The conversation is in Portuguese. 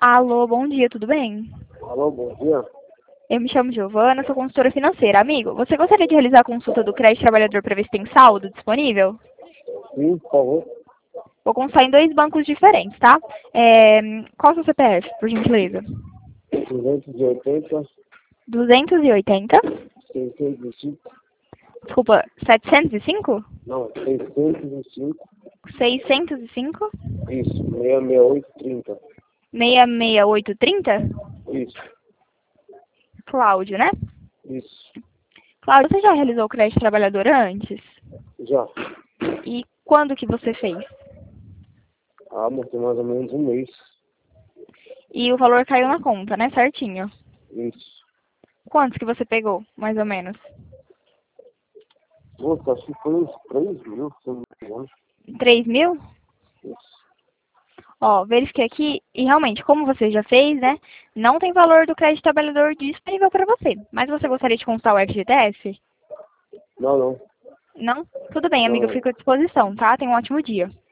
Alô, bom dia, tudo bem? Alô, bom dia. Eu me chamo Giovana, sou consultora financeira. Amigo, você gostaria de realizar a consulta do crédito trabalhador para ver se tem saldo disponível? Sim, por favor. Vou consultar em dois bancos diferentes, tá? Qual é o seu CPF, por gentileza? 280, 280? 605, Desculpa, 705? não, 605, 605? isso, 66830, 66830? isso, Cláudio, né? isso, Cláudio, você já realizou o crédito trabalhador antes? já. E quando que você fez? Ah, mas tem mais ou menos um mês, E o valor caiu na conta, né? Certinho. isso. Quantos que você pegou, mais ou menos? Nossa, acho que foi uns 3 mil, se eu não me engano. 3.000? Isso. Ó, verifiquei aqui e realmente, como você já fez, né? Não tem valor do crédito trabalhador disponível para você. Mas você gostaria de consultar o FGTS? Não, não, Não? Tudo bem, amiga, eu não. fico à disposição, tá? Tenha um ótimo dia.